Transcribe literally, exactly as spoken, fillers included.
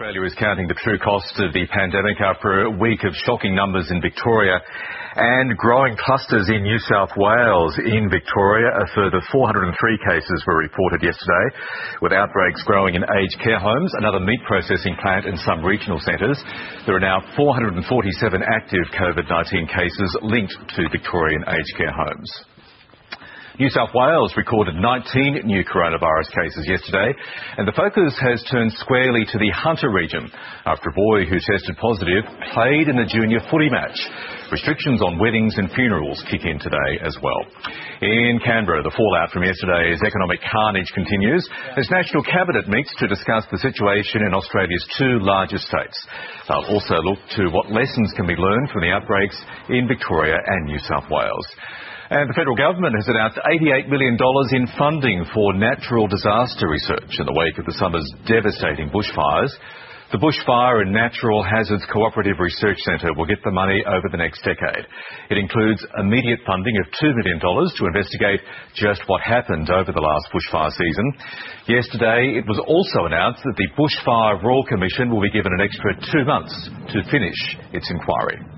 Australia is counting the true cost of the pandemic after a week of shocking numbers in Victoria and growing clusters in New South Wales. In Victoria, a further four hundred and three cases were reported yesterday, with outbreaks growing in aged care homes, another meat processing plant and some regional centres. There are now four hundred and forty-seven active COVID nineteen cases linked to Victorian aged care homes. New South Wales recorded nineteen new coronavirus cases yesterday, and the focus has turned squarely to the Hunter region after a boy who tested positive played in a junior footy match. Restrictions on weddings and funerals kick in today as well. In Canberra, the fallout from yesterday's economic carnage continues as National Cabinet meets to discuss the situation in Australia's two largest states. They'll also look to what lessons can be learned from the outbreaks in Victoria and New South Wales. And the federal government has announced eighty-eight million dollars in funding for natural disaster research in the wake of the summer's devastating bushfires. The Bushfire and Natural Hazards Cooperative Research Centre will get the money over the next decade. It includes immediate funding of two million dollars to investigate just what happened over the last bushfire season. Yesterday, it was also announced that the Bushfire Royal Commission will be given an extra two months to finish its inquiry.